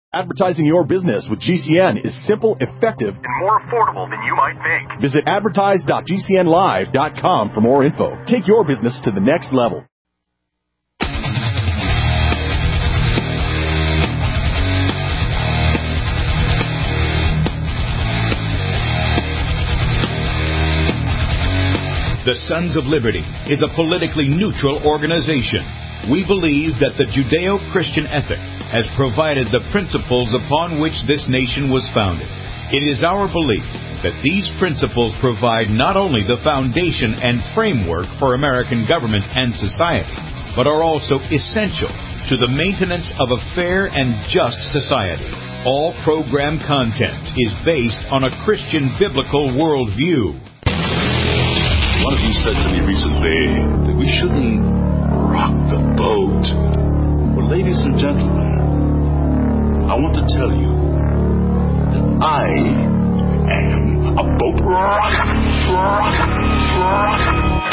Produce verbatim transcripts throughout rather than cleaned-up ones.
Advertising your business with G C N is simple, effective, and more affordable than you might think. Visit advertise dot g c n live dot com for more info. Take your business to the next level. The Sons of Liberty is a politically neutral organization. We believe that the Judeo-Christian ethic has provided the principles upon which this nation was founded. It is our belief that these principles provide not only the foundation and framework for American government and society, but are also essential to the maintenance of a fair and just society. All program content is based on a Christian biblical worldview. One of you said to me recently that we shouldn't rock the boat. Well, ladies and gentlemen, I want to tell you that I am a boat rocker. rocker, rocker.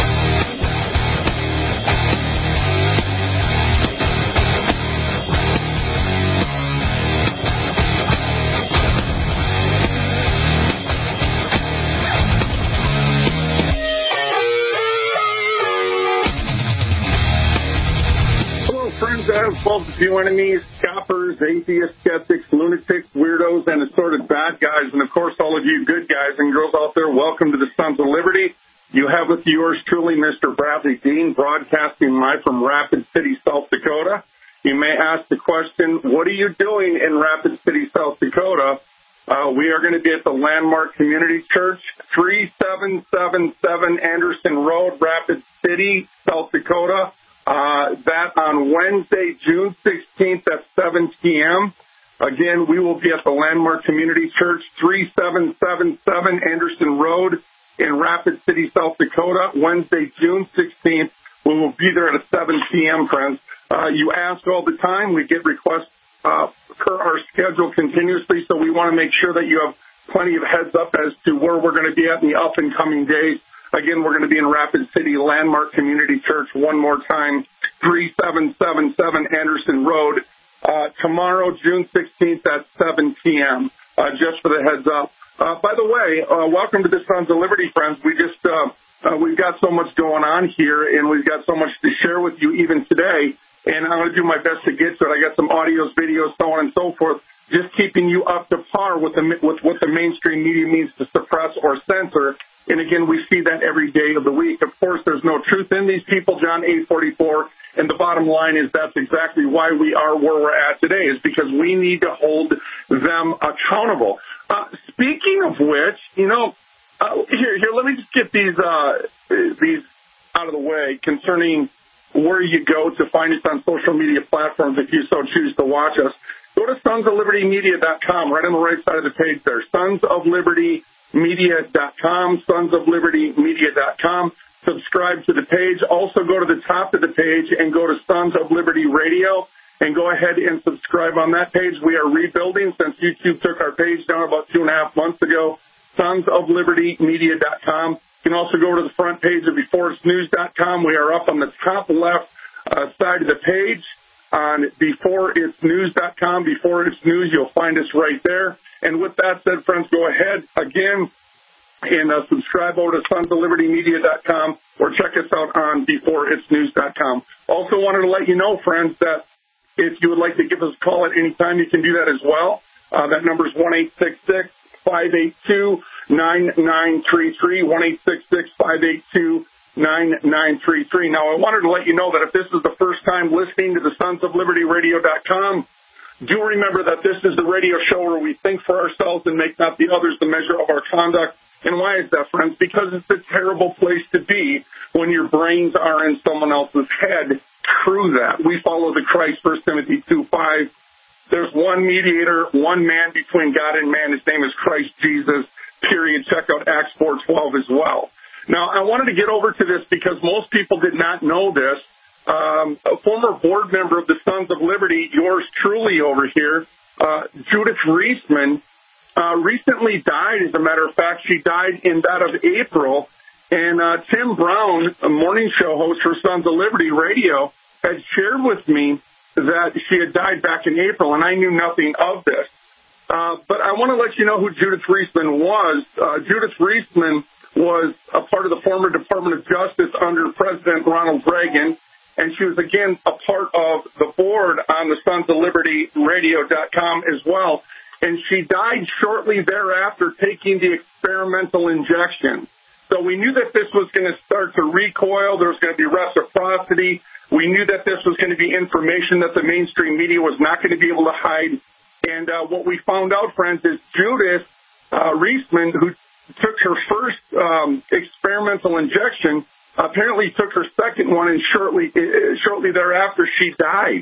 Friends, I have both a few enemies, scoffers, atheists, skeptics, lunatics, weirdos, and assorted bad guys. And, of course, all of you good guys and girls out there, welcome to the Sons of Liberty. You have with yours truly Mister Bradley Dean, broadcasting live from Rapid City, South Dakota. You may ask the question, what are you doing in Rapid City, South Dakota? Uh, we are going to be at the Landmark Community Church, three seven seven seven Anderson Road, Rapid City, South Dakota. Uh, that on Wednesday, June sixteenth at seven p.m. Again, we will be at the Landmark Community Church, three seven seven seven Anderson Road in Rapid City, South Dakota. Wednesday, June sixteenth. We will be there at seven p.m., friends. Uh, you ask all the time. We get requests uh, per our schedule continuously, so we want to make sure that you have plenty of heads up as to where we're going to be at in the up-and-coming days. Again, we're going to be in Rapid City Landmark Community Church one more time, three seven seven seven Anderson Road, uh, tomorrow, June sixteenth at seven p.m., uh, just for the heads up. Uh, by the way, uh, welcome to the Sons of Liberty, friends. We just, uh, uh, we've got so much going on here, and we've got so much to share with you even today, and I'm going to do my best to get to it. I got some audios, videos, so on and so forth, just keeping you up to par with, the, with what the mainstream media means to suppress or censor. And again, we see that every day of the week. Of course, there's no truth in these people, John eight forty-four. And the bottom line is that's exactly why we are where we're at today, is because we need to hold them accountable. Uh, speaking of which, you know, uh, here, here, let me just get these, uh, these out of the way concerning where you go to find us on social media platforms if you so choose to watch us. Go to sons of liberty media dot com, right on the right side of the page there, sons of liberty media dot com, sons of liberty media dot com. Subscribe to the page. Also go to the top of the page and go to Sons of Liberty Radio and go ahead and subscribe on that page. We are rebuilding since YouTube took our page down about two and a half months ago. sons of liberty media dot com. You can also go to the front page of before it's news dot com. We are up on the top left uh, side of the page on before it's news dot com. Before It's News, you'll find us right there. And with that said, friends, go ahead again and uh, subscribe over to sons of liberty media dot com or check us out on before it's news dot com. Also wanted to let you know, friends, that if you would like to give us a call at any time, you can do that as well. Uh, that number is one eight six six, five eight two, nine nine three three, one eight six six, five eight two, nine nine three three. Now, I wanted to let you know that if this is the first time listening to the sons of liberty radio dot com, do remember that this is the radio show where we think for ourselves and make not the others the measure of our conduct. And why is that, friends? Because it's a terrible place to be when your brains are in someone else's head. True that. We follow the Christ, First Timothy two five. There's one mediator, one man between God and man. His name is Christ Jesus, period. Check out Acts four twelve as well. Now, I wanted to get over to this because most people did not know this. Um, a former board member of the Sons of Liberty, yours truly over here, uh, Judith Reisman, uh, recently died. As a matter of fact, she died in that of April. And uh, Tim Brown, a morning show host for Sons of Liberty Radio, had shared with me that she had died back in April, and I knew nothing of this. Uh, but I want to let you know who Judith Reisman was. Uh, Judith Reisman was a part of the former Department of Justice under President Ronald Reagan, and she was, again, a part of the board on the Sons of Liberty Radio dot com as well. And she died shortly thereafter taking the experimental injection. So we knew that this was going to start to recoil. There was going to be reciprocity. We knew that this was going to be information that the mainstream media was not going to be able to hide. And uh, what we found out, friends, is Judith uh, Reisman, who took her first um, experimental injection, apparently took her second one, and shortly, uh, shortly thereafter she died.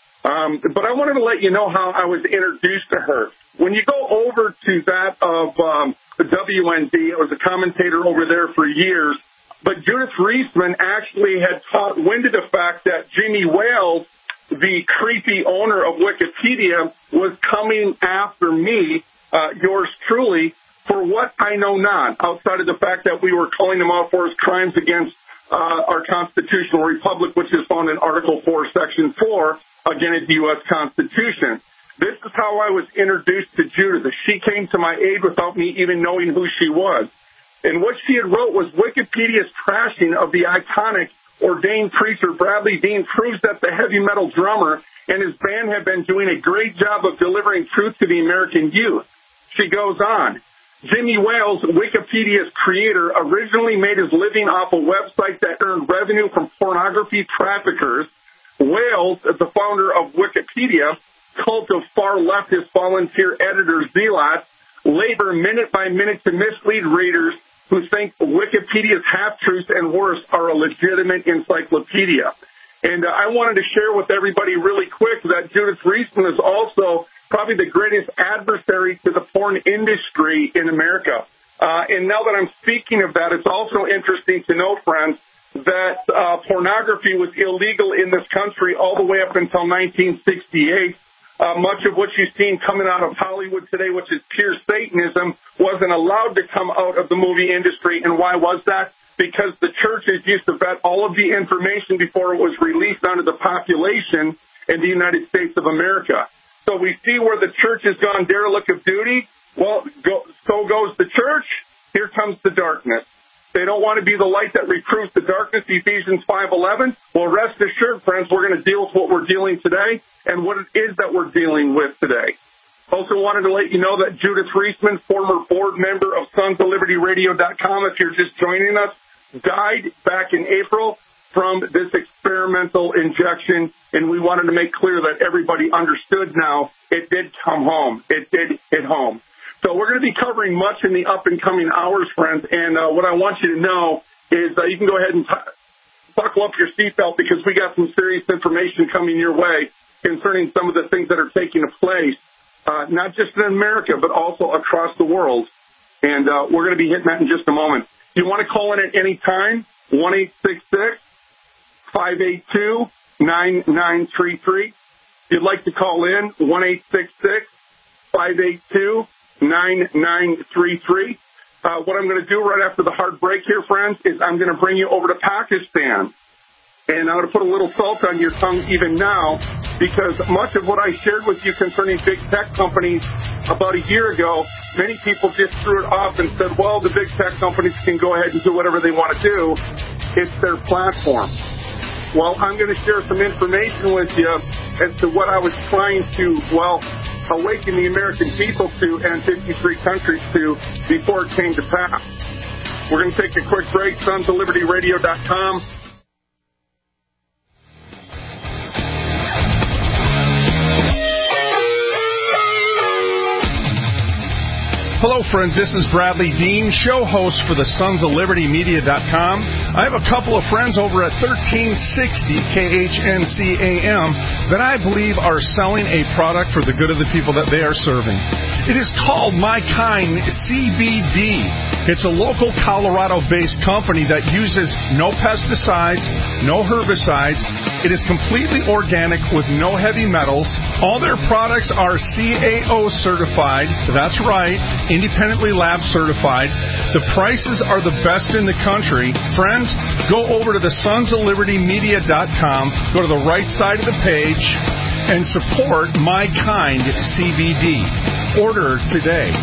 Um, but I wanted to let you know how I was introduced to her. When you go over to that of um, W N D, I was a commentator over there for years, but Judith Reisman actually had taught wind to the fact that Jimmy Wales, the creepy owner of Wikipedia, was coming after me, uh, yours truly, for what I know not, outside of the fact that we were calling him out for his crimes against uh, our constitutional republic, which is found in Article four, Section four, again, at the U S Constitution. This is how I was introduced to Judith. She came to my aid without me even knowing who she was. And what she had wrote was Wikipedia's trashing of the iconic ordained preacher Bradley Dean proves that the heavy metal drummer and his band have been doing a great job of delivering truth to the American youth. She goes on. Jimmy Wales, Wikipedia's creator, originally made his living off a website that earned revenue from pornography traffickers. Wales, the founder of Wikipedia, cult of far leftist volunteer editor zealots, labor minute by minute to mislead readers who think Wikipedia's half-truths and worse are a legitimate encyclopedia. And uh, I wanted to share with everybody really quick that Judith Reisman is also probably the greatest adversary to the porn industry in America. Uh, and now that I'm speaking of that, it's also interesting to know, friends, that uh, pornography was illegal in this country all the way up until nineteen sixty-eight. Uh, much of what you've seen coming out of Hollywood today, which is pure Satanism, wasn't allowed to come out of the movie industry. And why was that? Because the churches used to vet all of the information before it was released onto the population in the United States of America. So we see where the church has gone derelict of duty. Well, go, so goes the church. Here comes the darkness. They don't want to be the light that reproves the darkness, Ephesians five eleven. Well, rest assured, friends, we're going to deal with what we're dealing today and what it is that we're dealing with today. Also wanted to let you know that Judith Reisman, former board member of Sons of Liberty Radio dot com, if you're just joining us, died back in April from this experimental injection, and we wanted to make clear that everybody understood now it did come home. It did hit home. So we're going to be covering much in the up-and-coming hours, friends, and uh, what I want you to know is uh, you can go ahead and t- buckle up your seatbelt because we got some serious information coming your way concerning some of the things that are taking place, uh, not just in America, but also across the world. And uh, we're going to be hitting that in just a moment. If you want to call in at any time, one eight six six, five eight two, nine nine three three. If you'd like to call in, one eight six six, five eight two, nine nine three three. Uh, what I'm going to do right after the hard break here, friends, is I'm going to bring you over to Pakistan. And I'm going to put a little salt on your tongue even now because much of what I shared with you concerning big tech companies about a year ago, many people just threw it off and said, well, the big tech companies can go ahead and do whatever they want to do. It's their platform. Well, I'm going to share some information with you as to what I was trying to, well, awaken the American people to and fifty-three countries to before it came to pass. We're going to take a quick break. Sons of Liberty Radio dot com. Hello, friends. This is Bradley Dean, show host for the Sons of Liberty Media dot com. I have a couple of friends over at thirteen sixty K H N C A M that I believe are selling a product for the good of the people that they are serving. It is called My Kind C B D. It's a local Colorado-based company that uses no pesticides, no herbicides. It is completely organic with no heavy metals. All their products are C A O certified. That's right. Independently lab certified. The prices are the best in the country. Friends, go over to the Sons of Liberty Media dot com. Go to the right side of the page. and support My Kind C B D. Order today.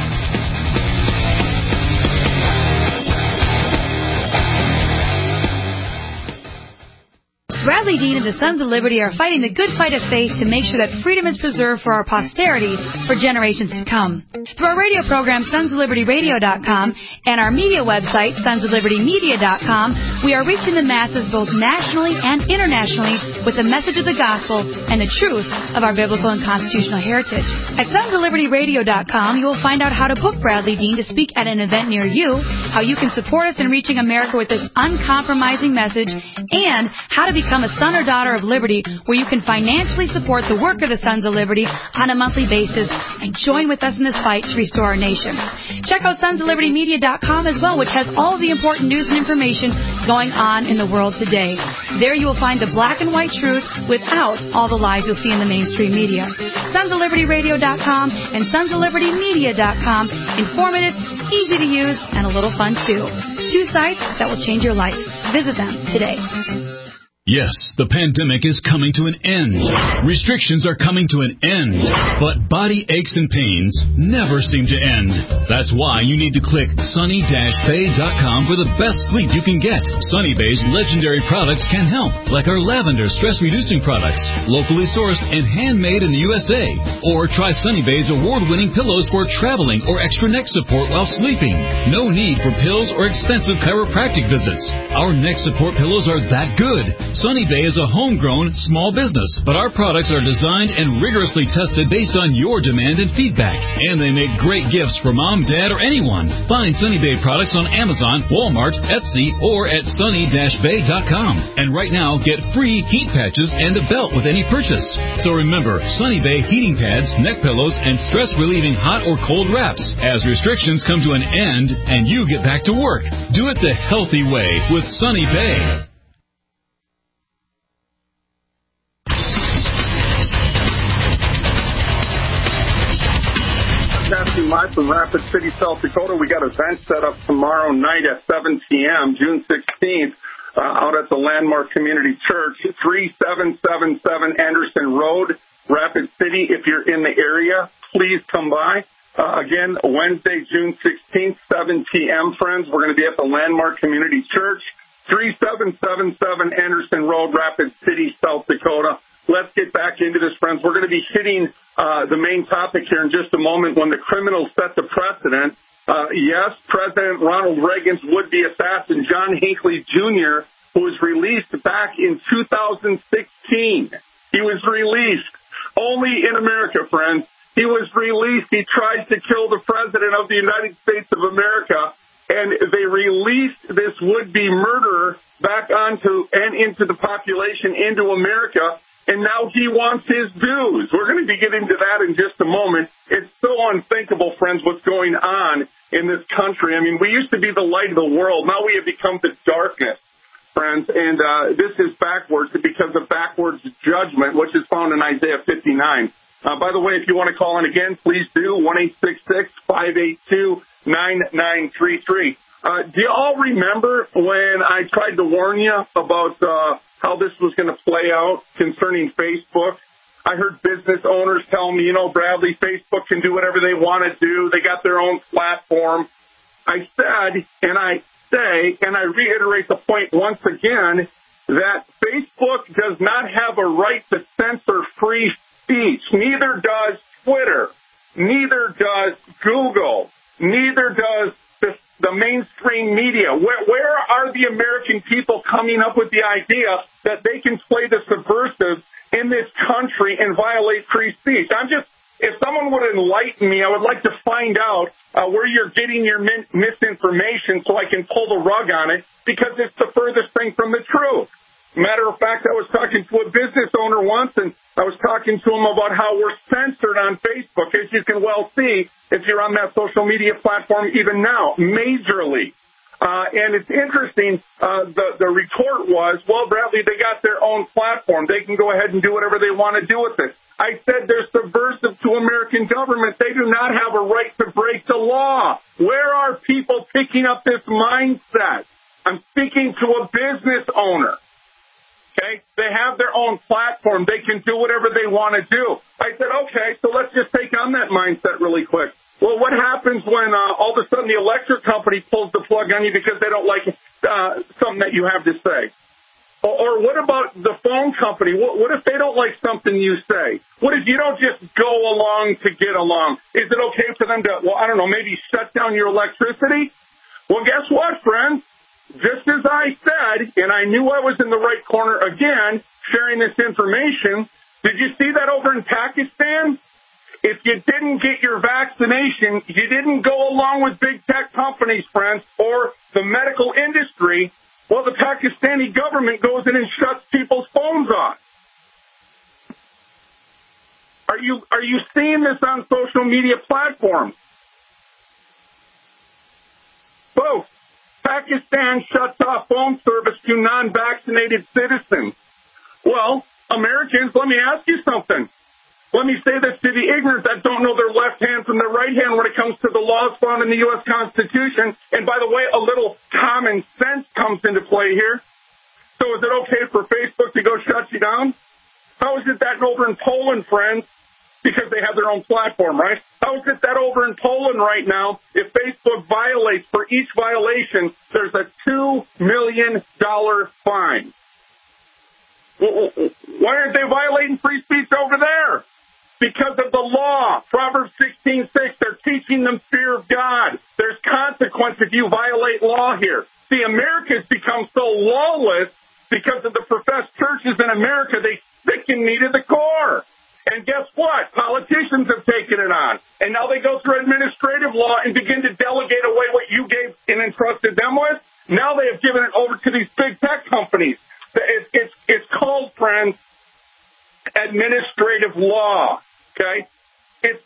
Bradley Dean and the Sons of Liberty are fighting the good fight of faith to make sure that freedom is preserved for our posterity for generations to come. Through our radio program, sons of liberty radio dot com, and our media website, sons of liberty media dot com, we are reaching the masses both nationally and internationally with the message of the gospel and the truth of our biblical and constitutional heritage. At sons of liberty radio dot com, you will find out how to book Bradley Dean to speak at an event near you, how you can support us in reaching America with this uncompromising message, and how to become a son or daughter of liberty, where you can financially support the work of the Sons of Liberty on a monthly basis and join with us in this fight to restore our nation. Check out sons of liberty media dot com as well, which has all of the important news and information going on in the world today. There you will find the black and white truth without all the lies you'll see in the mainstream media. sons of liberty radio dot com and sons of liberty media dot com. Informative, easy to use, and a little fun too. Two sites that will change your life. Visit them today. Yes, the pandemic is coming to an end. Restrictions are coming to an end. But body aches and pains never seem to end. That's why you need to click sunny dash bay dot com for the best sleep you can get. Sunny Bay's legendary products can help, like our lavender stress-reducing products, locally sourced and handmade in the U S A. Or try Sunny Bay's award-winning pillows for traveling or extra neck support while sleeping. No need for pills or expensive chiropractic visits. Our neck support pillows are that good. Sunny Bay is a homegrown small business, but our products are designed and rigorously tested based on your demand and feedback. And they make great gifts for mom, dad, or anyone. Find Sunny Bay products on Amazon, Walmart, Etsy, or at sunny dash bay dot com. And right now, get free heat patches and a belt with any purchase. So remember, Sunny Bay heating pads, neck pillows, and stress-relieving hot or cold wraps. As restrictions come to an end and you get back to work, do it the healthy way with Sunny Bay. Broadcasting live from Rapid City, South Dakota. We got events set up tomorrow night at seven p.m., June sixteenth, uh, out at the Landmark Community Church, thirty-seven seventy-seven Anderson Road, Rapid City. If you're in the area, please come by. Uh, again, Wednesday, June sixteenth, seven p.m., friends. We're going to be at the Landmark Community Church, thirty-seven seventy-seven Anderson Road, Rapid City, South Dakota. Let's get back into this, friends. We're going to be hitting uh, the main topic here in just a moment. When the criminals set the precedent, uh, yes, President Ronald Reagan's would-be assassin, John Hinckley Junior, who was released back in two thousand sixteen. He was released only in America, friends. He was released. He tried to kill the President of the United States of America, and they released this would-be murderer back onto and into the population, into America. And now he wants his dues. We're going to be getting to that in just a moment. It's so unthinkable, friends, what's going on in this country. I mean, we used to be the light of the world. Now we have become the darkness, friends. And uh, this is backwards because of backwards judgment, which is found in Isaiah fifty-nine. Uh, by the way, if you want to call in again, please do, one eight six six, five eight two, nine nine three three. Uh, do you all remember when I tried to warn you about uh, how this was going to play out concerning Facebook? I heard business owners tell me, you know, Bradley, Facebook can do whatever they want to do. They got their own platform. I said, and I say, and I reiterate the point once again, that Facebook does not have a right to censor free speech. Neither does Twitter. Neither does Google. Neither does the, the mainstream media. Where, where are the American people coming up with the idea that they can play the subversive in this country and violate free speech? I'm just, if someone would enlighten me, I would like to find out uh, where you're getting your min- misinformation so I can pull the rug on it, because it's the furthest thing from the truth. Matter of fact, I was talking to a business owner once, and I was talking to him about how we're censored on Facebook, as you can well see if you're on that social media platform even now, majorly. Uh, and it's interesting, uh, the, the retort was, well, Bradley, they got their own platform. They can go ahead and do whatever they want to do with it. I said they're subversive to American government. They do not have a right to break the law. Where are people picking up this mindset? I'm speaking to a business owner. Okay, okay? They have their own platform. They can do whatever they want to do. I said, okay, so let's just take on that mindset really quick. Well, what happens when uh, all of a sudden the electric company pulls the plug on you because they don't like uh, something that you have to say? Or, or what about the phone company? What, what if they don't like something you say? What if you don't just go along to get along? Is it okay for them to, well, I don't know, maybe shut down your electricity? Well, guess what, friends? Just as I said, and I knew I was in the right corner again, sharing this information, did you see that over in Pakistan? If you didn't get your vaccination, you didn't go along with big tech companies, friends, or the medical industry, well, the Pakistani government goes in and shuts people's phones off. Are you are you seeing this on social media platforms? Folks, Pakistan shuts off phone service to non-vaccinated citizens. Well, Americans, let me ask you something. Let me say this to the ignorant that don't know their left hand from their right hand when it comes to the laws found in the U S Constitution. And by the way, a little common sense comes into play here. So is it okay for Facebook to go shut you down? How is it that over in Poland, friends, because they have their own platform, right? How is it that over in Poland right now, if Facebook violates, for each violation, there's a two million dollars fine? Why aren't they violating free speech over there? Because of the law. Proverbs sixteen six, they're teaching them fear of God. There's consequence if you violate law here. See, America's become so lawless because of the professed churches in America, they sicken me to the core. And guess what? Politicians have taken it on. And now they go through administrative law and begin to delegate away what you gave and entrusted them with. Now they have given it over to these big tech companies. It's, it's, it's called, friends, administrative law. Okay? It's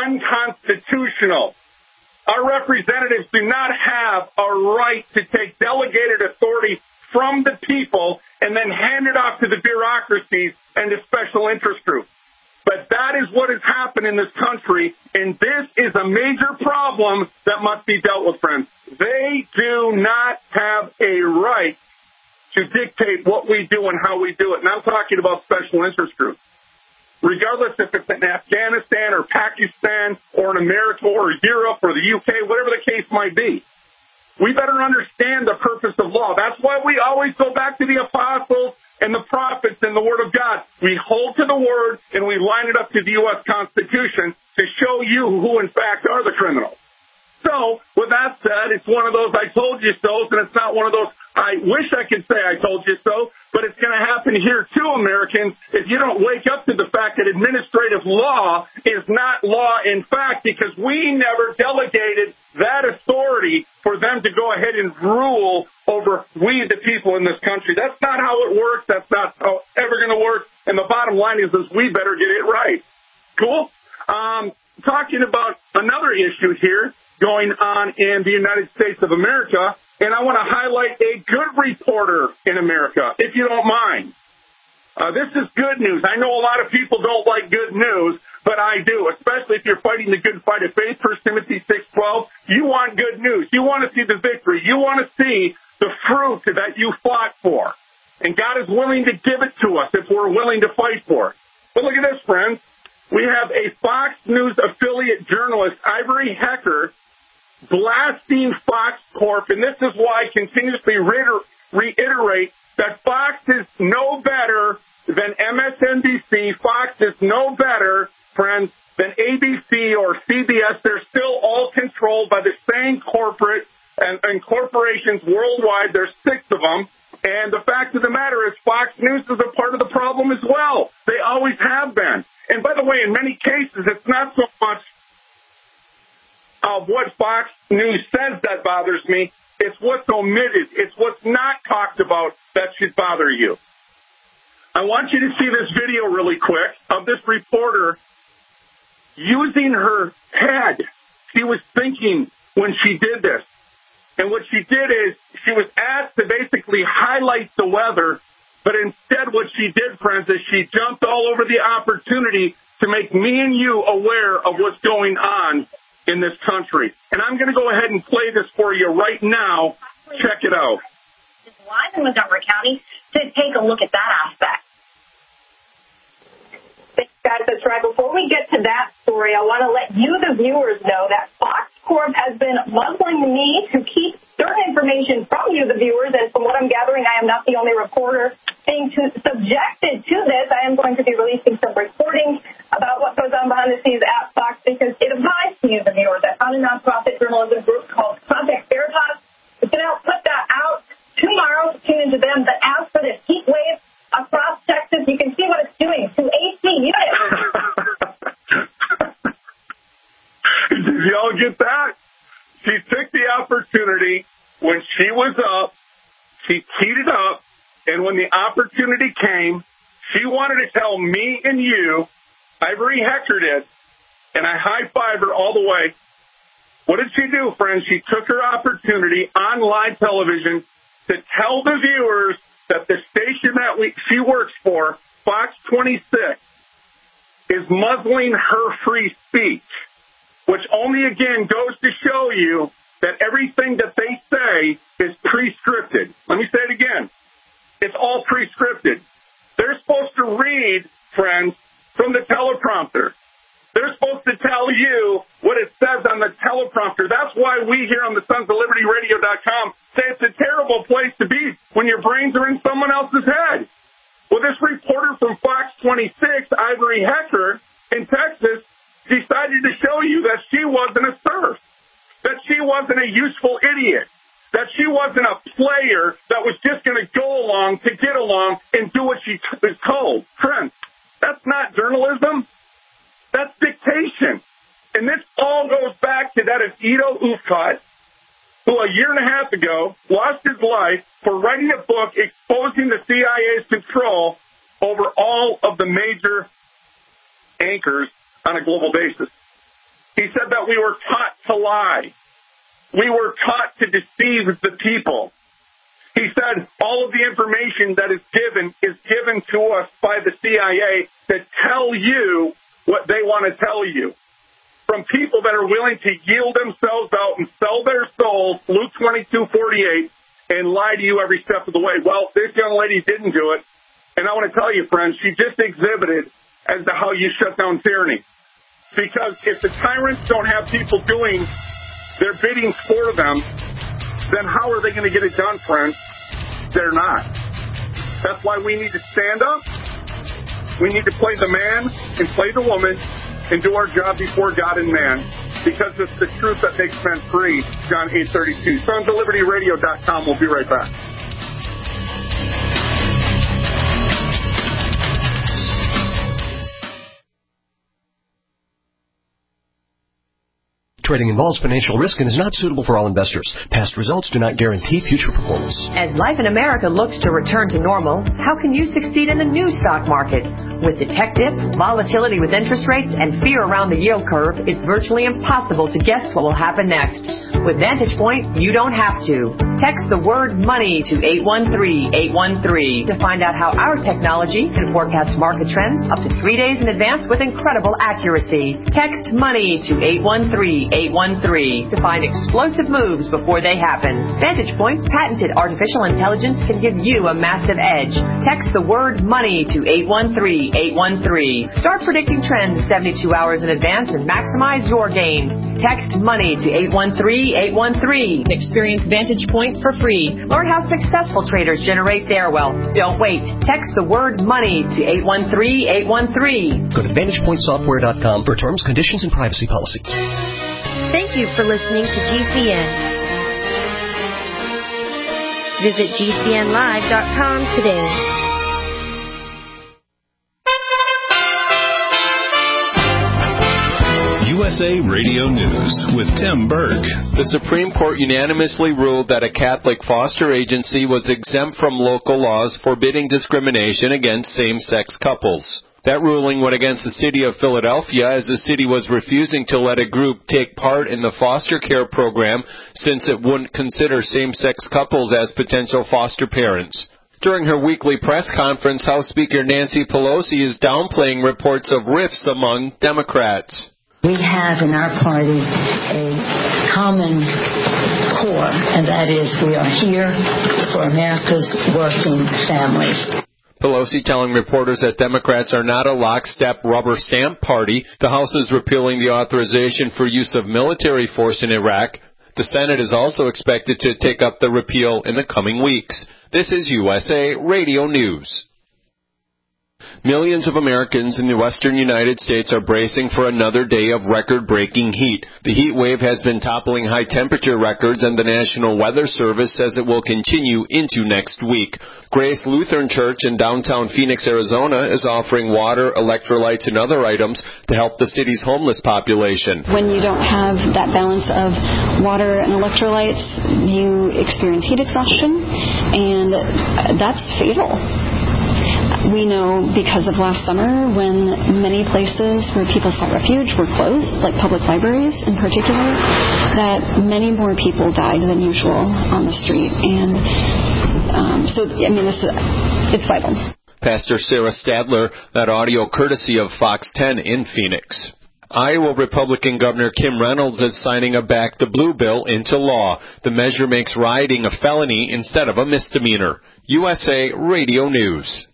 unconstitutional. Our representatives do not have a right to take delegated authority from the people and then hand it off to the bureaucracies and the special interest groups. But that is what has happened in this country, and this is a major problem that must be dealt with, friends. They do not have a right to dictate what we do and how we do it. And I'm talking about special interest groups. Regardless if it's in Afghanistan or Pakistan or in America or Europe or the U K, whatever the case might be. We better understand the purpose of law. That's why we always go back to the apostles and the prophets and the Word of God. We hold to the Word and we line it up to the U S Constitution to show you who, in fact, are the criminals. So, with that said, it's one of those I told you so, and it's not one of those I wish I could say I told you so, but it's going to happen here too, Americans, if you don't wake up to the fact that administrative law is not law in fact, because we never delegated that authority for them to go ahead and rule over we, the people in this country. That's not how it works. That's not how it's ever going to work. And the bottom line is, is we better get it right. Cool? Um, talking about another issue here going on in the United States of America, and I want to highlight a good reporter in America, if you don't mind. Uh, this is good news. I know a lot of people don't like good news, but I do, especially if you're fighting the good fight of faith, First Timothy six twelve. You want good news. You want to see the victory. You want to see the fruit that you fought for. And God is willing to give it to us if we're willing to fight for it. But look at this, friends. We have a Fox News affiliate journalist, Ivory Hecker, blasting Fox Corp, and this is why I continuously reiter- reiterate that Fox is no better than M S N B C. Fox is no better, friends, than A B C or C B S. They're still all controlled by the same corporate and, and corporations worldwide. There's six of them. And the fact of the matter is Fox News is a part of the problem as well. They always have been. And by the way, in many cases, it's not so much of what Fox News says that bothers me. It's what's omitted. It's what's not talked about that should bother you. I want you to see this video really quick of this reporter using her head. She was thinking when she did this. And what she did is she was asked to basically highlight the weather, but instead what she did, friends, is she jumped all over the opportunity to make me and you aware of what's going on in this country. And I'm going to go ahead and play this for you right now. Check it out. Live in Montgomery County, to take a look at that aspect. Thanks, guys. That's right. Before we get to that story, I want to let you, the viewers, know that Fox Corp has been muzzling me to keep certain information from you, the viewers, and from what I'm gathering, I am not the only reporter being to, subjected to this. I am going to be releasing some recordings about what goes on behind the scenes at Fox because it applies to you, the viewers. I found a nonprofit journalism group called Project Veritas. It's going to help put that out tomorrow. Tune into them. But as for this heat wave across Texas, you can see what it's doing to A C units. Did y'all get that? She took the opportunity when she was up, she teed it up, and when the opportunity came, she wanted to tell me and you, Ivory Hecker did, and I high-five her all the way. What did she do, friends? She took her opportunity on live television to tell the viewers that the station that we, she works for, Fox twenty-six, is muzzling her free speech, which only, again, goes to show you that everything that they say is pre-scripted. Let me say it again. It's all pre-scripted. They're supposed to read, friends, from the teleprompter. They're supposed to tell you what it says on the teleprompter. That's why we here on the Sons of Liberty Radio dot com say it's a terrible place to be when your brains are in someone else's head. Well, this reporter from Fox twenty-six, Ivory Hecker, in Texas, decided to show you that she wasn't a serf, that she wasn't a useful idiot, that she wasn't a player that was just going to go along to get along and do what she t- was told. Friends, that's not journalism. That's dictation. And this all goes back to that of Ido Ufkat, who a year and a half ago lost his life for writing a book exposing the C I A's control over all of the major anchors on a global basis. He said that we were taught to lie. We were taught to deceive the people. He said all of the information that is given is given to us by the C I A to tell you what they want to tell you. From people that are willing to yield themselves out and sell their souls, Luke twenty-two forty-eight, and lie to you every step of the way. Well, this young lady didn't do it. And I want to tell you, friends, she just exhibited as to how you shut down tyranny. Because if the tyrants don't have people doing their bidding for them, then how are they going to get it done, friends? They're not. That's why we need to stand up. We need to play the man and play the woman and do our job before God and man, because it's the truth that makes men free. John eight thirty-two. Sons of Liberty Radio dot com. We'll be right back. Trading involves financial risk and is not suitable for all investors. Past results do not guarantee future performance. As life in America looks to return to normal, how can you succeed in the new stock market? With the tech dip, volatility with interest rates, and fear around the yield curve, it's virtually impossible to guess what will happen next. With Vantage Point, you don't have to. Text the word money to eight one three, eight one three to find out how our technology can forecast market trends up to three days in advance with incredible accuracy. Text money to eight one three, eight one three to find explosive moves before they happen. Vantage Point's patented artificial intelligence can give you a massive edge. Text the word money to eight one three, eight one three. Start predicting trends seventy-two hours in advance and maximize your gains. Text money to eight one three, eight one three. Experience Vantage Point for free. Learn how successful traders generate their wealth. Don't wait. Text the word money to eight one three, eight one three. Go to Vantage Point Software dot com for terms, conditions, and privacy policy. Thank you for listening to G C N. Visit G C N live dot com today. U S A Radio News with Tim Berg. The Supreme Court unanimously ruled that a Catholic foster agency was exempt from local laws forbidding discrimination against same-sex couples. That ruling went against the city of Philadelphia, as the city was refusing to let a group take part in the foster care program since it wouldn't consider same-sex couples as potential foster parents. During her weekly press conference, House Speaker Nancy Pelosi is downplaying reports of rifts among Democrats. We have in our party a common core, and that is we are here for America's working families. Pelosi telling reporters that Democrats are not a lockstep rubber stamp party. The House is repealing the authorization for use of military force in Iraq. The Senate is also expected to take up the repeal in the coming weeks. This is U S A Radio News. Millions of Americans in the western United States are bracing for another day of record-breaking heat. The heat wave has been toppling high-temperature records, and the National Weather Service says it will continue into next week. Grace Lutheran Church in downtown Phoenix, Arizona, is offering water, electrolytes, and other items to help the city's homeless population. When you don't have that balance of water and electrolytes, you experience heat exhaustion, and that's fatal. We know because of last summer when many places where people sought refuge were closed, like public libraries in particular, that many more people died than usual on the street. And um, so, I mean, this, it's vital. Pastor Sarah Stadler, that audio courtesy of Fox ten in Phoenix. Iowa Republican Governor Kim Reynolds is signing a Back the Blue bill into law. The measure makes rioting a felony instead of a misdemeanor. U S A Radio News.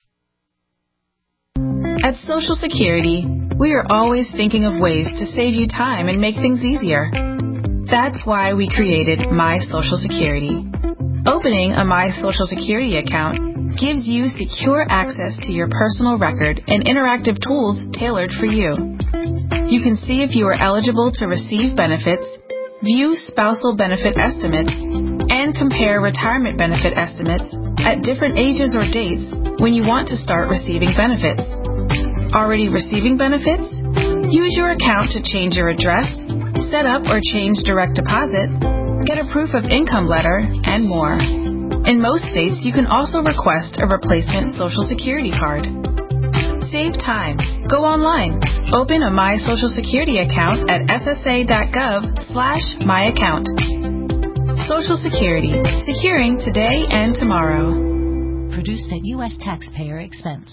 At Social Security, we are always thinking of ways to save you time and make things easier. That's why we created My Social Security. Opening a My Social Security account gives you secure access to your personal record and interactive tools tailored for you. You can see if you are eligible to receive benefits, view spousal benefit estimates, and compare retirement benefit estimates at different ages or dates when you want to start receiving benefits. Already receiving benefits? Use your account to change your address, set up or change direct deposit, get a proof of income letter, and more. In most states, you can also request a replacement Social Security card. Save time. Go online. Open a My Social Security account at ssa.gov slash my account. Social Security. Securing today and tomorrow. Produced at U S taxpayer expense.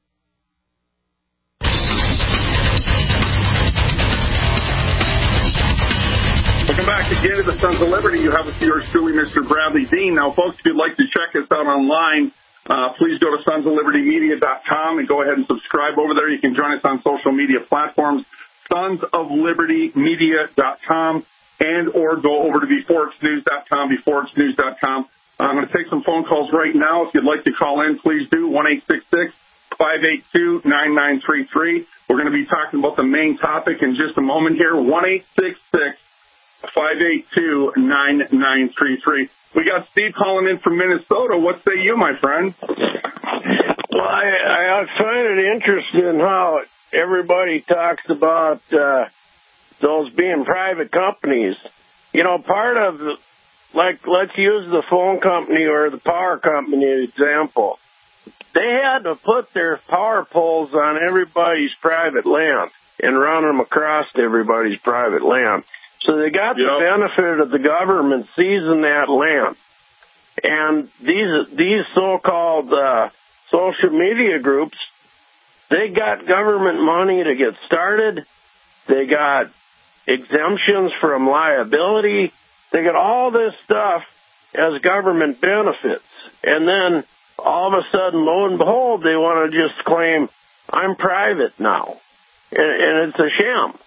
Welcome back again to the Sons of Liberty. You have with yours truly, Mister Bradley Dean. Now, folks, if you'd like to check us out online, uh, please go to sons of liberty media dot com and go ahead and subscribe over there. You can join us on social media platforms, sons of liberty media dot com, and or go over to before it's news dot com, before it's news dot com. I'm going to take some phone calls right now. If you'd like to call in, please do, one eight six six, five eight two, nine nine three three. We're going to be talking about the main topic in just a moment here, one eight six six, five eight two, nine nine three three. We got Steve calling in from Minnesota. What say you, my friend? Well, I, I find it interesting how everybody talks about uh, those being private companies. You know, part of, the, like, let's use the phone company or the power company example. They had to put their power poles on everybody's private land and run them across everybody's private land. So they got the yep. benefit of the government seizing that land. And these these so-called uh, social media groups, they got government money to get started. They got exemptions from liability. They got all this stuff as government benefits. And then all of a sudden, lo and behold, they want to just claim, I'm private now. And, and it's a sham.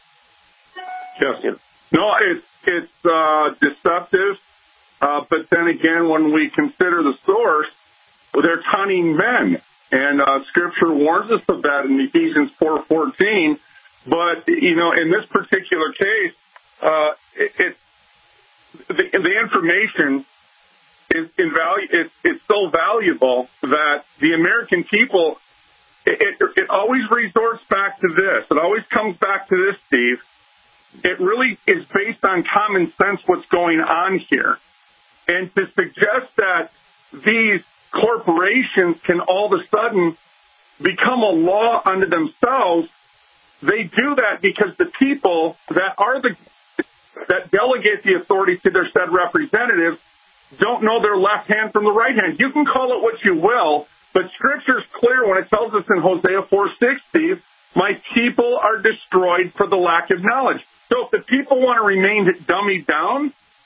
Yes. You know, No, it's it's uh, deceptive, uh, but then again, when we consider the source, well, they're cunning men, and uh, Scripture warns us of that in Ephesians four fourteen. But you know, in this particular case, uh, it, it the, the information is invalu- it's, it's so valuable that the American people, it, it, it always resorts back to this. It always comes back to this, Steve. It really is based on common sense what's going on here. And to suggest that these corporations can all of a sudden become a law unto themselves, they do that because the people that are the that delegate the authority to their said representatives don't know their left hand from the right hand. You can call it what you will, but Scripture's clear when it tells us in Hosea four six, Steve, my people are destroyed for the lack of knowledge. So if the people want to remain dummied down,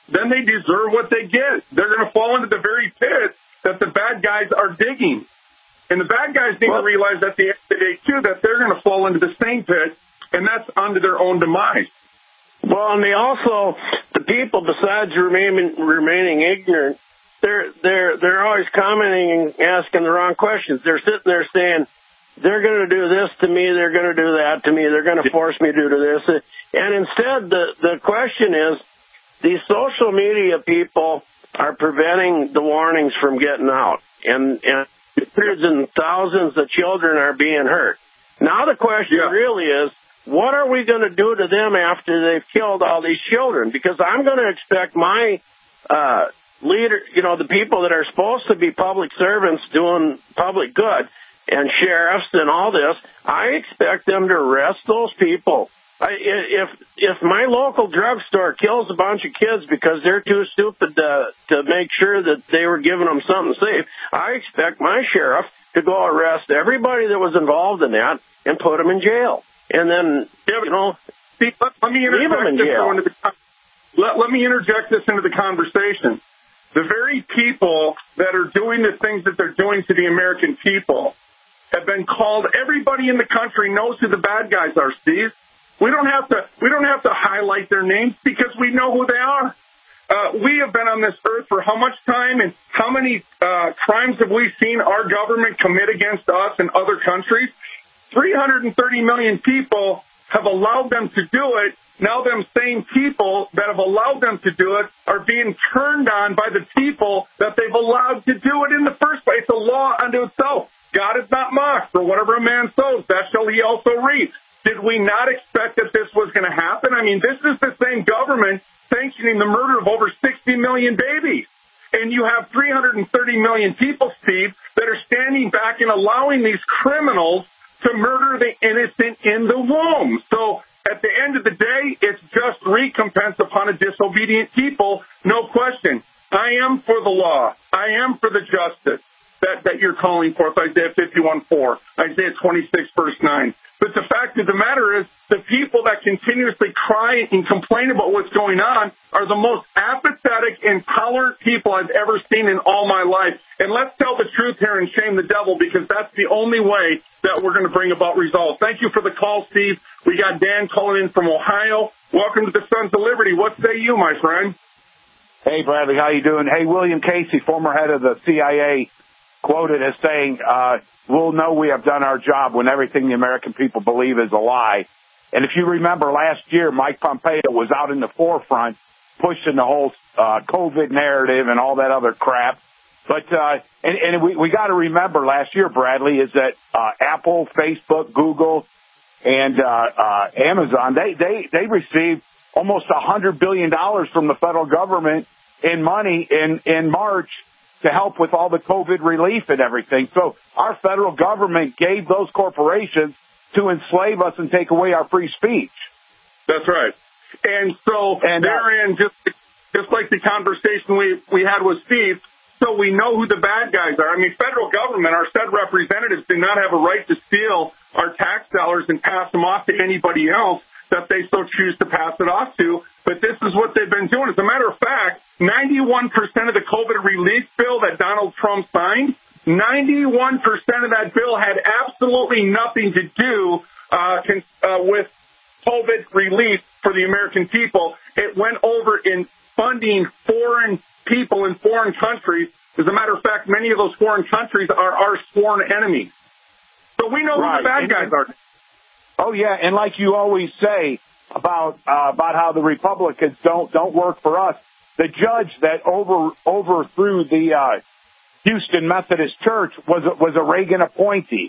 then they deserve what they get. They're going to fall into the very pit that the bad guys are digging. And the bad guys need well, to realize at the end of the day, too, that they're going to fall into the same pit, and that's under their own demise. Well, and they also, the people, besides remaining, remaining ignorant, they're, they're, they're always commenting and asking the wrong questions. They're sitting there saying, they're going to do this to me, they're going to do that to me, they're going to force me to do this. And instead, the, the question is, these social media people are preventing the warnings from getting out. And, and hundreds and thousands of children are being hurt. Now the question yeah. really is, what are we going to do to them after they've killed all these children? Because I'm going to expect my uh, leader, you know, the people that are supposed to be public servants doing public good and sheriffs and all this, I expect them to arrest those people. I, if if my local drugstore kills a bunch of kids because they're too stupid to to make sure that they were giving them something safe, I expect my sheriff to go arrest everybody that was involved in that and put them in jail. And then, you know, See, let, let me leave them in jail. Into the, let, let me interject this into the conversation. The very people that are doing the things that they're doing to the American people have been called, everybody in the country knows who the bad guys are, Steve. We don't have to we don't have to highlight their names because we know who they are. Uh, we have been on this earth for how much time, and how many uh, crimes have we seen our government commit against us and other countries? three hundred thirty million people have allowed them to do it. Now them same people that have allowed them to do it are being turned on by the people that they've allowed to do it in the first place. It's a law unto itself. God is not mocked. For whatever a man sows, that shall he also reap. Did we not expect that this was going to happen? I mean, this is the same government sanctioning the murder of over sixty million babies. And you have three hundred thirty million people, Steve, that are standing back and allowing these criminals to murder the innocent in the womb. So at the end of the day, it's just recompense upon a disobedient people, no question. I am for the law. I am for the justice that, that you're calling forth, Isaiah fifty-one four, Isaiah twenty-six, verse nine. But the fact of the matter is, the people that continuously cry and complain about what's going on are the most apathetic, intolerant people I've ever seen in all my life. And let's tell the truth here and shame the devil, because that's the only way that we're going to bring about results. Thank you for the call, Steve. We got Dan calling in from Ohio. Welcome to the Sons of Liberty. What say you, my friend? Hey, Bradley, how you doing? Hey, William Casey, former head of the C I A, quoted as saying, uh, we'll know we have done our job when everything the American people believe is a lie. And if you remember last year, Mike Pompeo was out in the forefront pushing the whole uh, COVID narrative and all that other crap. But uh, and, and we, we got to remember last year, Bradley, is that uh, Apple, Facebook, Google, and uh, uh, Amazon, they, they, they received almost one hundred billion dollars from the federal government in money in, in March to help with all the COVID relief and everything. So our federal government gave those corporations to enslave us and take away our free speech. That's right. And so and, uh, therein, just just like the conversation we, we had with Steve, so we know who the bad guys are. I mean, federal government, our said representatives do not have a right to steal our tax dollars and pass them off to anybody else that they so choose to pass it off to. But this is what they've been doing. As a matter of fact, ninety-one percent of the COVID relief bill that Donald Trump signed, ninety-one percent of that bill had absolutely nothing to do uh, con- uh, with COVID relief for the American people. It went over in funding foreign people in foreign countries. As a matter of fact, many of those foreign countries are our sworn enemies. So we know right. who the bad guys are. Oh, yeah, and like you always say about uh, about how the Republicans don't don't work for us, the judge that over overthrew the uh, Houston Methodist Church was was a Reagan appointee.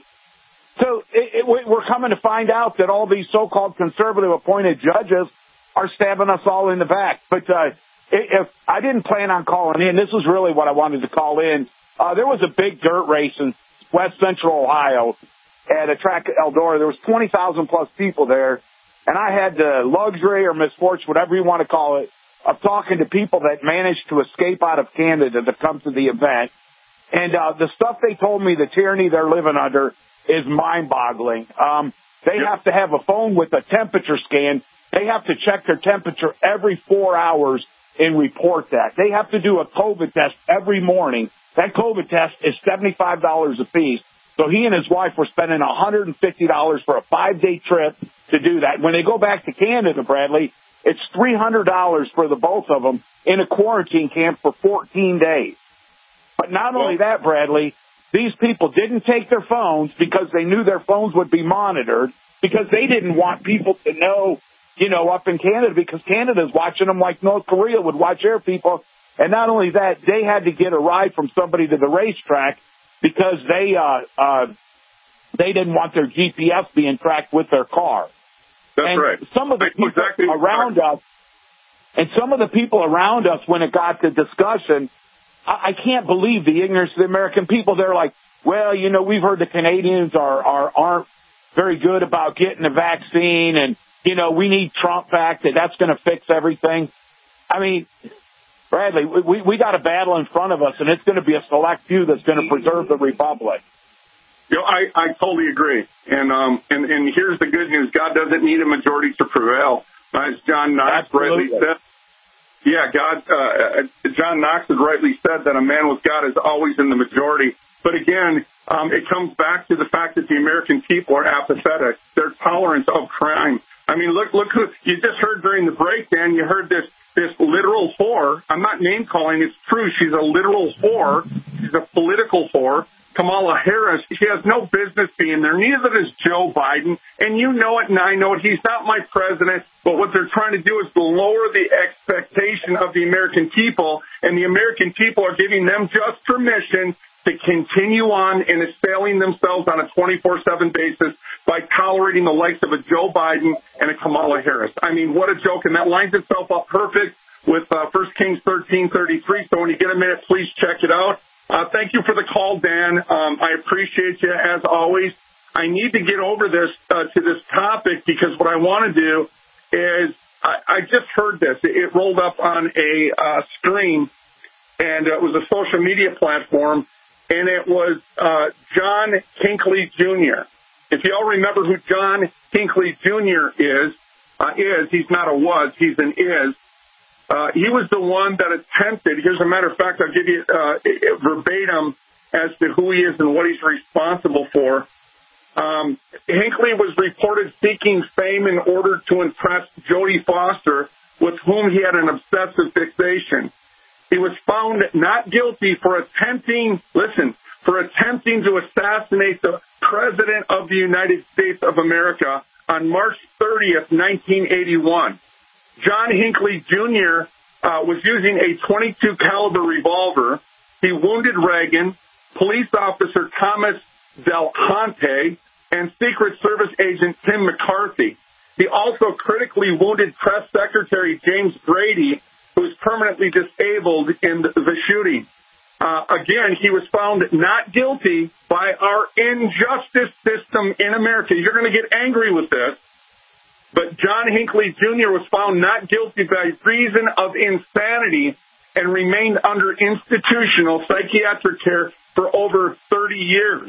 So it, it, we're coming to find out that all these so-called conservative appointed judges are stabbing us all in the back. But uh, if I didn't plan on calling in, this was really what I wanted to call in. Uh, there was a big dirt race in West Central Ohio at a track at Eldora. There was twenty thousand plus people there, and I had the luxury or misfortune, whatever you want to call it, of talking to people that managed to escape out of Canada to come to the event. And uh, the stuff they told me, the tyranny they're living under, is mind-boggling. Um, they have to have a phone with a temperature scan. They have to check their temperature every four hours and report that. They have to do a COVID test every morning. That COVID test is seventy-five dollars a piece. So he and his wife were spending one hundred fifty dollars for a five-day trip to do that. When they go back to Canada, Bradley, it's three hundred dollars for the both of them in a quarantine camp for fourteen days. But not only that, Bradley, these people didn't take their phones because they knew their phones would be monitored, because they didn't want people to know, you know, up in Canada, because Canada's watching them like North Korea would watch their people. And not only that, they had to get a ride from somebody to the racetrack because they uh, uh, they didn't want their G P S being tracked with their car. That's and right. Some of the people exactly around right. us, and some of the people around us, when it got to discussion, I, I can't believe the ignorance of the American people. They're like, well, you know, we've heard the Canadians are, are aren't very good about getting a vaccine, and you know, we need Trump back. That that's going to fix everything. I mean, Bradley, we, we got a battle in front of us, and it's going to be a select few that's going to preserve the republic. You know, I, I totally agree. And, um, and, and here's the good news. God doesn't need a majority to prevail. As John Knox rightly said, yeah, God, uh, John Knox has rightly said that a man with God is always in the majority. But again, um, it comes back to the fact that the American people are apathetic. Their tolerance of crime. I mean, look, look who you just heard during the break, Dan. You heard this, this literal whore. I'm not name calling. It's true. She's a literal whore. She's a political whore. Kamala Harris, she has no business being there. Neither does Joe Biden. And you know it and I know it. He's not my president. But what they're trying to do is to lower the expectation of the American people. And the American people are giving them just permission to continue on and assailing themselves on a twenty-four seven basis by tolerating the likes of a Joe Biden and a Kamala Harris. I mean, what a joke. And that lines itself up perfect with uh, First Kings thirteen thirty-three. So when you get a minute, please check it out. Uh, thank you for the call, Dan. Um, I appreciate you, as always. I need to get over this uh, to this topic because what I want to do is I, I just heard this. It, it rolled up on a uh, screen, and it was a social media platform, and it was uh, John Hinckley Junior If you all remember who John Hinckley Junior is, uh, is, he's not a was, he's an is. Uh, he was the one that attempted, here's a matter of fact, I'll give you uh, verbatim as to who he is and what he's responsible for. Um, Hinckley was reported seeking fame in order to impress Jodie Foster, with whom he had an obsessive fixation. He was found not guilty for attempting, listen, for attempting to assassinate the President of the United States of America on March thirtieth, nineteen eighty-one. John Hinckley Junior Uh, was using a twenty-two caliber revolver. He wounded Reagan, police officer Thomas Del Honte, and Secret Service agent Tim McCarthy. He also critically wounded Press Secretary James Brady, who was permanently disabled in the, the shooting. Uh, again, he was found not guilty by our injustice system in America. You're going to get angry with this. But John Hinckley Junior was found not guilty by reason of insanity and remained under institutional psychiatric care for over thirty years.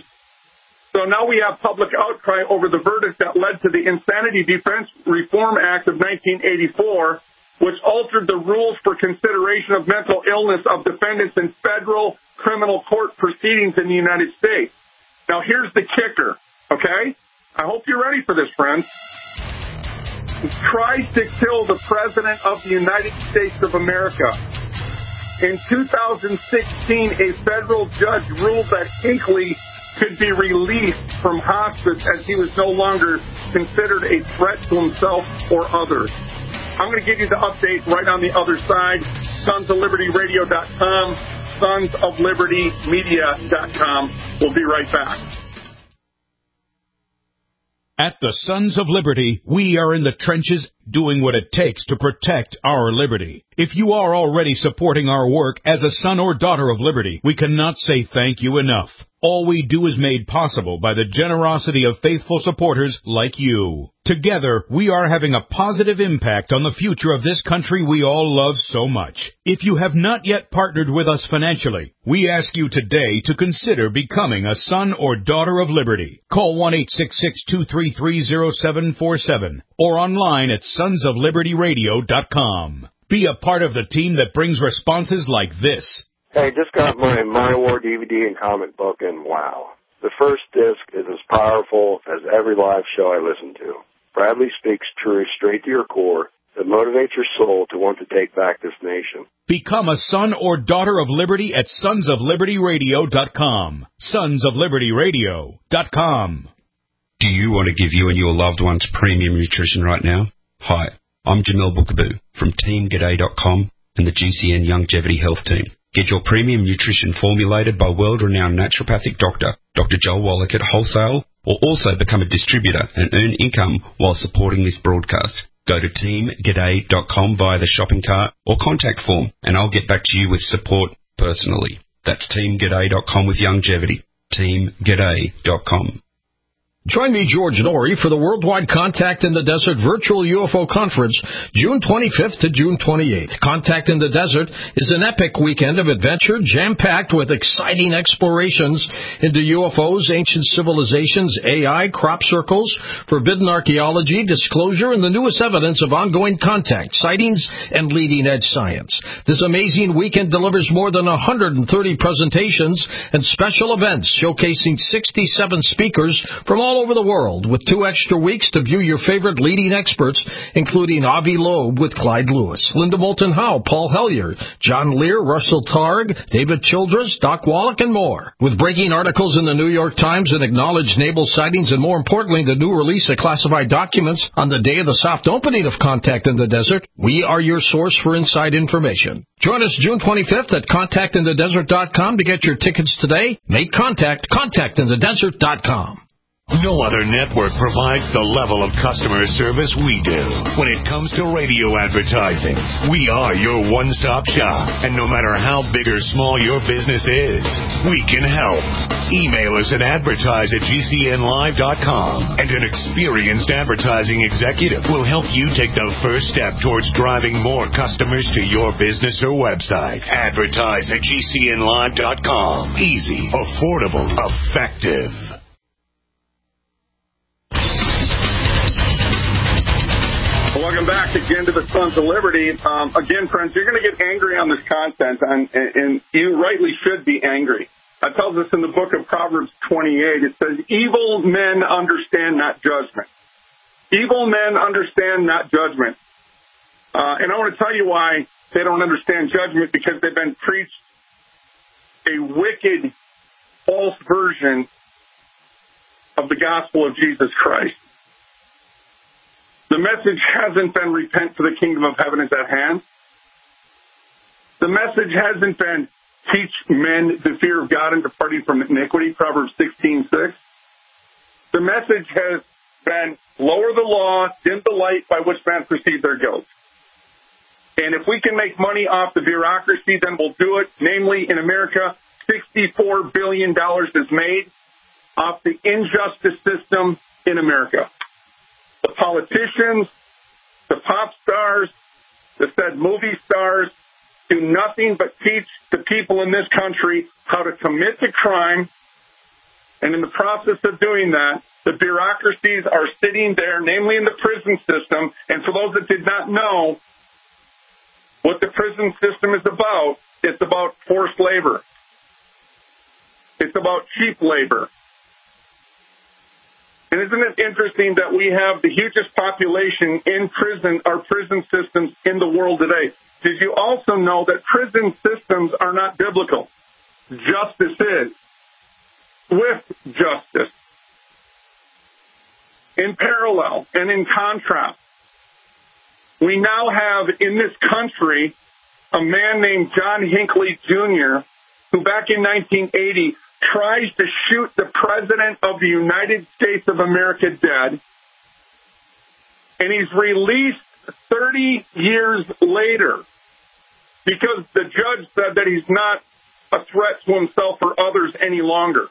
So now we have public outcry over the verdict that led to the Insanity Defense Reform Act of nineteen eighty-four, which altered the rules for consideration of mental illness of defendants in federal criminal court proceedings in the United States. Now, here's the kicker, okay? I hope you're ready for this, friends. He tries to kill the President of the United States of America. In two thousand sixteen, a federal judge ruled that Hinckley could be released from hospice as he was no longer considered a threat to himself or others. I'm going to give you the update right on the other side. Sons of Liberty Radio dot com, Sons of Liberty Media dot com. We'll be right back. At the Sons of Liberty, we are in the trenches doing what it takes to protect our liberty. If you are already supporting our work as a son or daughter of liberty, we cannot say thank you enough. All we do is made possible by the generosity of faithful supporters like you. Together, we are having a positive impact on the future of this country we all love so much. If you have not yet partnered with us financially, we ask you today to consider becoming a son or daughter of liberty. Call one eight six six, two three three, zero seven four seven or online at sons of liberty radio dot com. Be a part of the team that brings responses like this. Hey, just got my My War D V D and comic book, and wow. The first disc is as powerful as every live show I listen to. Bradley speaks truth straight to your core that motivates your soul to want to take back this nation. Become a son or daughter of liberty at sons of liberty radio dot com. sons of liberty radio dot com. Do you want to give you and your loved ones premium nutrition right now? Hi, I'm Jamel Bookaboo from team g'day dot com and the G C N Longevity Health Team. Get your premium nutrition formulated by world-renowned naturopathic doctor, Doctor Joel Wallach at wholesale, or also become a distributor and earn income while supporting this broadcast. Go to team g'day dot com via the shopping cart or contact form, and I'll get back to you with support personally. That's team g'day dot com with longevity. team g'day dot com. Join me, George Norrie, for the Worldwide Contact in the Desert Virtual U F O Conference, June twenty-fifth to June twenty-eighth. Contact in the Desert is an epic weekend of adventure, jam-packed with exciting explorations into U F Os, ancient civilizations, A I, crop circles, forbidden archaeology, disclosure, and the newest evidence of ongoing contact, sightings, and leading-edge science. This amazing weekend delivers more than one hundred thirty presentations and special events showcasing sixty-seven speakers from all over the world, with two extra weeks to view your favorite leading experts, including Avi Loeb with Clyde Lewis, Linda Moulton Howe, Paul Hellyer, John Lear, Russell Targ, David Childress, Doc Wallach, and more. With breaking articles in the New York Times and acknowledged naval sightings, and more importantly, the new release of classified documents on the day of the soft opening of Contact in the Desert, we are your source for inside information. Join us June twenty-fifth at contact in the desert dot com to get your tickets today. Make contact, contact in the desert dot com. No other network provides the level of customer service we do. When it comes to radio advertising, we are your one-stop shop. And no matter how big or small your business is, we can help. Email us at advertise at G C N live dot com, and an experienced advertising executive will help you take the first step towards driving more customers to your business or website. Advertise at G C N live dot com. Easy, affordable, effective. Welcome back again to the Sons of Liberty. Um, again, friends, you're going to get angry on this content, and, and you rightly should be angry. It tells us in the book of Proverbs twenty-eight, it says, evil men understand not judgment. Evil men understand not judgment. Uh, and I want to tell you why they don't understand judgment, because they've been preached a wicked, false version of the gospel of Jesus Christ. The message hasn't been repent, for the kingdom of heaven is at hand. The message hasn't been teach men the fear of God and departing from iniquity, Proverbs sixteen six. The message has been lower the law, dim the light by which men perceive their guilt. And if we can make money off the bureaucracy, then we'll do it. Namely, in America, sixty-four billion dollars is made off the injustice system in America. The politicians, the pop stars, the said movie stars do nothing but teach the people in this country how to commit the crime. And in the process of doing that, the bureaucracies are sitting there, namely in the prison system. And for those that did not know what the prison system is about, it's about forced labor. It's about cheap labor. And isn't it interesting that we have the hugest population in prison, our prison systems in the world today? Did you also know that prison systems are not biblical? Justice is. Swift justice. In parallel and in contrast, we now have in this country a man named John Hinckley Junior, who back in nineteen eighty tries to shoot the President of the United States of America dead, and he's released thirty years later because the judge said that he's not a threat to himself or others any longer.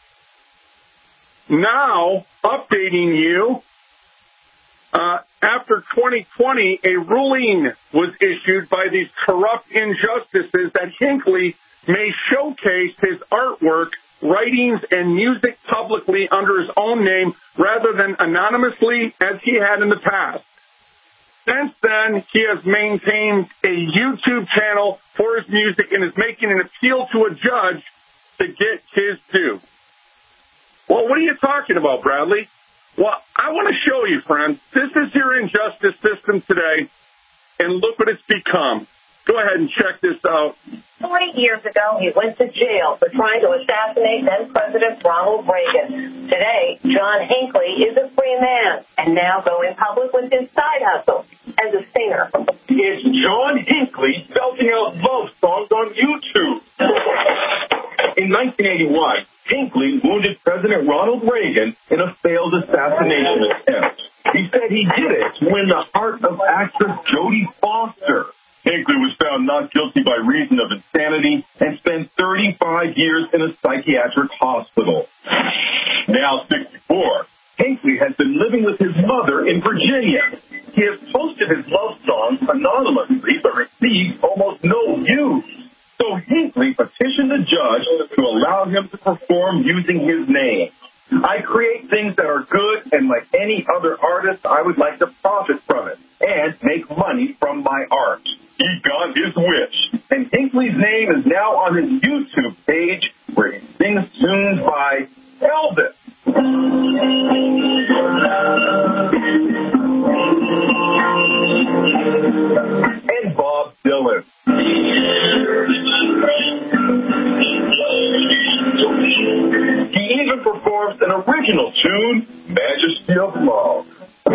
Now, updating you, uh, after twenty twenty, a ruling was issued by these corrupt injustices that Hinckley may showcase his artwork, writings, and music publicly under his own name rather than anonymously as he had in the past. Since then, he has maintained a YouTube channel for his music and is making an appeal to a judge to get his due. Well, what are you talking about, Bradley? Well, I want to show you, friends. This is your injustice system today, and look what it's become. Go ahead and check this out. forty years ago, he went to jail for trying to assassinate then-President Ronald Reagan. Today, John Hinckley is a free man and now going public with his side hustle as a singer. It's John Hinckley belting out love songs on YouTube. In nineteen eighty-one, Hinckley wounded President Ronald Reagan in a failed assassination attempt. He said he did it to win the heart of actress Jodie Foster. Hinckley was found not guilty by reason of insanity and spent thirty-five years in a psychiatric hospital. Now sixty-four, Hinckley has been living with his mother in Virginia. He has posted his love songs anonymously but received almost no views. So Hinckley petitioned the judge to allow him to perform using his name. I create things that are good, and like any other artist, I would like to profit from it and make money from my art. He got his wish, and Hinckley's name is now on his YouTube page where he sings tunes by Elvis. And Bob Dylan. He even performs an original tune, Majesty of Love.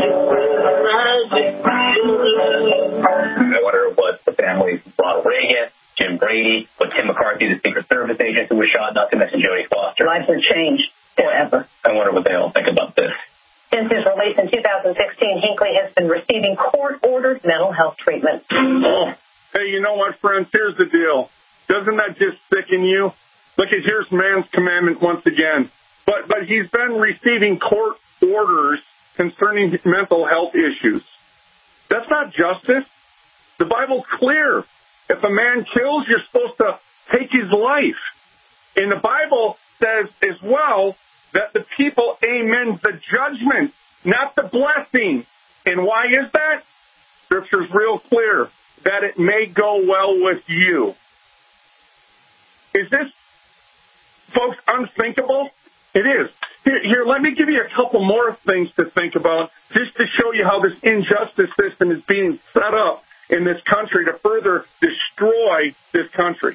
I wonder what the families of Ronald Reagan, Jim Brady, what Tim McCarthy, the Secret Service agent who was shot, not to mention Jodie Foster. Lives have changed forever. I wonder what they all think about this. Since his release in two thousand sixteen, Hinckley has been receiving court-ordered mental health treatment. Oh. Hey, you know what, friends? Here's the deal. Doesn't that just sicken you? Look at here's man's commandment once again. But but he's been receiving court orders concerning mental health issues. That's not justice. The Bible's clear. If a man kills, you're supposed to take his life. And the Bible says as well that the people amen the judgment, not the blessing. And why is that? Scripture's real clear, that it may go well with you. Is this, folks, unthinkable? It is. Here, here, let me give you a couple more things to think about just to show you how this injustice system is being set up in this country to further destroy this country.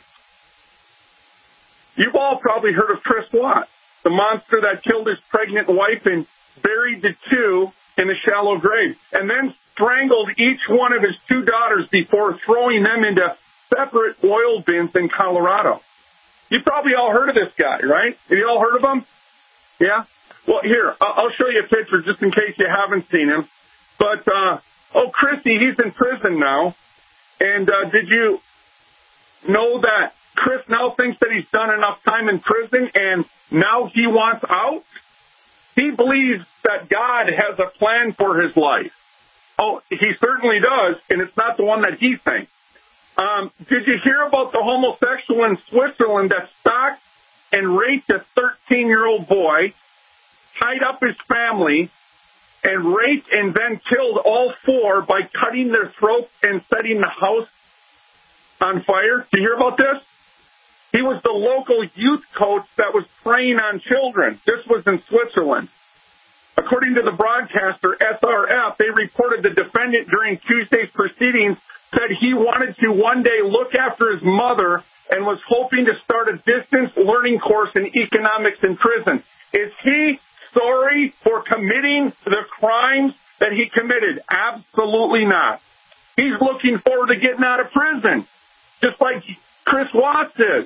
You've all probably heard of Chris Watts, the monster that killed his pregnant wife and buried the two in a shallow grave, and then strangled each one of his two daughters before throwing them into separate oil bins in Colorado. You probably all heard of this guy, right? Have you all heard of him? Yeah? Well, here, I'll show you a picture just in case you haven't seen him. But, uh, oh, Christy, he's in prison now. And uh, did you know that Chris now thinks that he's done enough time in prison and now he wants out? He believes that God has a plan for his life. Oh, he certainly does, and it's not the one that he thinks. Um, did you hear about the homosexual in Switzerland that stalked and raped a thirteen-year-old boy, tied up his family, and raped and then killed all four by cutting their throats and setting the house on fire? Did you hear about this? He was the local youth coach that was preying on children. This was in Switzerland. According to the broadcaster, S R F, they reported the defendant during Tuesday's proceedings said he wanted to one day look after his mother and was hoping to start a distance learning course in economics in prison. Is he sorry for committing the crimes that he committed? Absolutely not. He's looking forward to getting out of prison, just like Chris Watts is.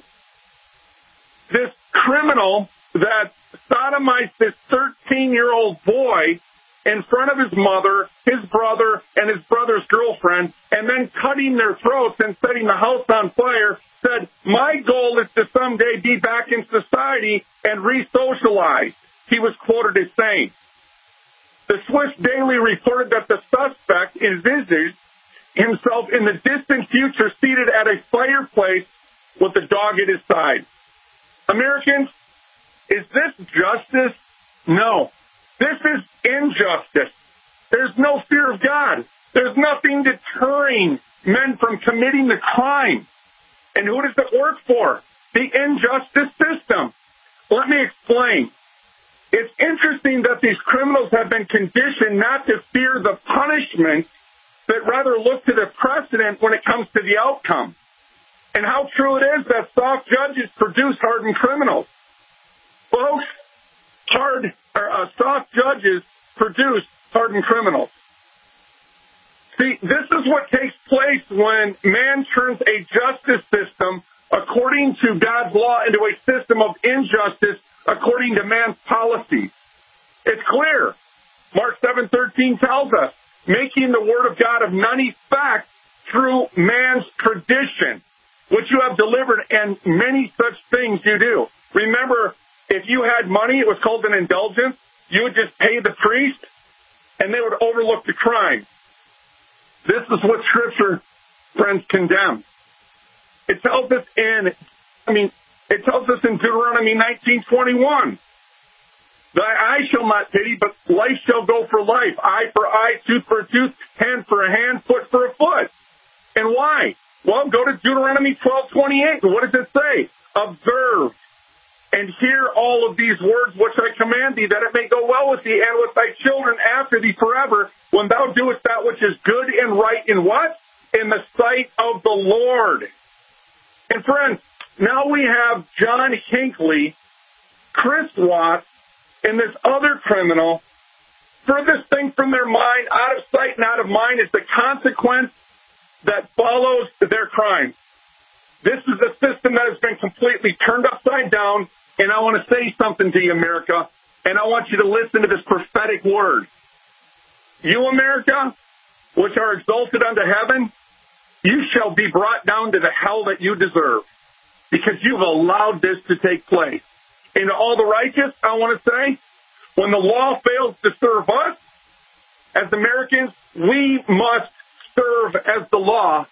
This criminal that sodomized this thirteen-year-old boy in front of his mother, his brother, and his brother's girlfriend, and then cutting their throats and setting the house on fire, said, my goal is to someday be back in society and re-socialize, he was quoted as saying. The Swiss Daily reported that the suspect envisaged himself in the distant future seated at a fireplace with a dog at his side. Americans, is this justice? No. This is injustice. There's no fear of God. There's nothing deterring men from committing the crime. And who does it work for? The injustice system. Let me explain. It's interesting that these criminals have been conditioned not to fear the punishment, but rather look to the precedent when it comes to the outcome. And how true it is that soft judges produce hardened criminals. Folks, hard or uh, soft judges produce hardened criminals. See, this is what takes place when man turns a justice system according to God's law into a system of injustice according to man's policies. It's clear. Mark seven thirteen tells us, making the word of God of none effect through man's tradition, which you have delivered, and many such things you do. Remember, if you had money, it was called an indulgence. You would just pay the priest, and they would overlook the crime. This is what Scripture, friends, condemns. It tells us in, I mean, it tells us in Deuteronomy nineteen twenty-one, thy eye shall not pity, but life shall go for life, eye for eye, tooth for a tooth, hand for a hand, foot for a foot. And why? Well, go to Deuteronomy twelve twenty-eight. And what does it say? Observe and hear all of these words which I command thee, that it may go well with thee and with thy children after thee forever, when thou doest that which is good and right in what? In the sight of the Lord. And friends, now we have John Hinckley, Chris Watts, and this other criminal. Furthest thing from their mind, out of sight and out of mind, is the consequence that follows their crime. This is a system that has been completely turned upside down, and I want to say something to you, America, and I want you to listen to this prophetic word. You, America, which are exalted unto heaven, you shall be brought down to the hell that you deserve, because you've allowed this to take place. And to all the righteous, I want to say, when the law fails to serve us, as Americans, we must serve as the law.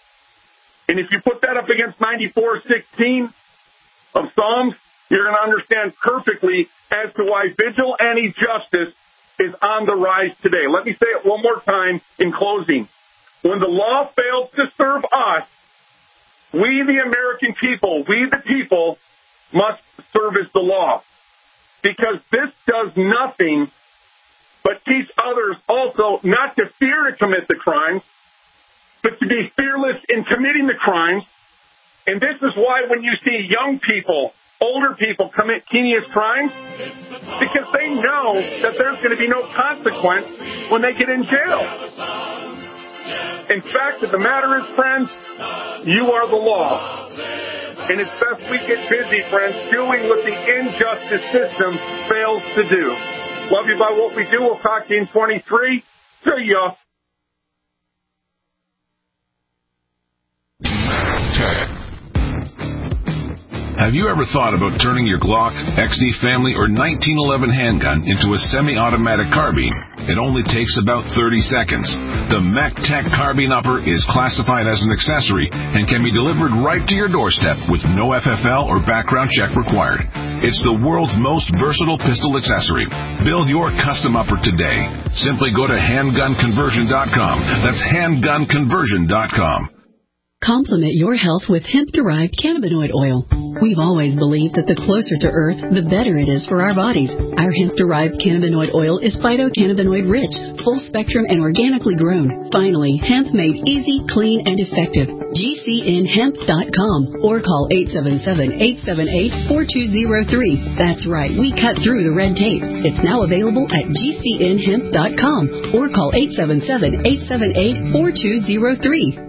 And if you put that up against ninety-four sixteen of Psalms, you're going to understand perfectly as to why vigil and injustice is on the rise today. Let me say it one more time in closing. When the law fails to serve us, we, the American people, we, the people, must serve as the law. Because this does nothing but teach others also not to fear to commit the crimes, but to be fearless in committing the crimes. And this is why when you see young people, older people commit heinous crimes, because they know that there's going to be no consequence when they get in jail. In fact, the matter is, friends, you are the law. And it's best we get busy, friends, doing what the injustice system fails to do. Love you by what we do. We'll talk to you in twenty-three. See ya. Have you ever thought about turning your Glock, X D Family, or nineteen eleven handgun into a semi-automatic carbine? It only takes about thirty seconds. The MechTech Carbine Upper is classified as an accessory and can be delivered right to your doorstep with no F F L or background check required. It's the world's most versatile pistol accessory. Build your custom upper today. Simply go to handgun conversion dot com. That's handgun conversion dot com. Complement your health with hemp-derived cannabinoid oil. We've always believed that the closer to Earth, the better it is for our bodies. Our hemp-derived cannabinoid oil is phytocannabinoid-rich, full-spectrum, and organically grown. Finally, hemp made easy, clean, and effective. G C N hemp dot com or call eight seven seven, eight seven eight, four two zero three. That's right, we cut through the red tape. It's now available at G C N hemp dot com or call eight seven seven, eight seven eight, four two zero three.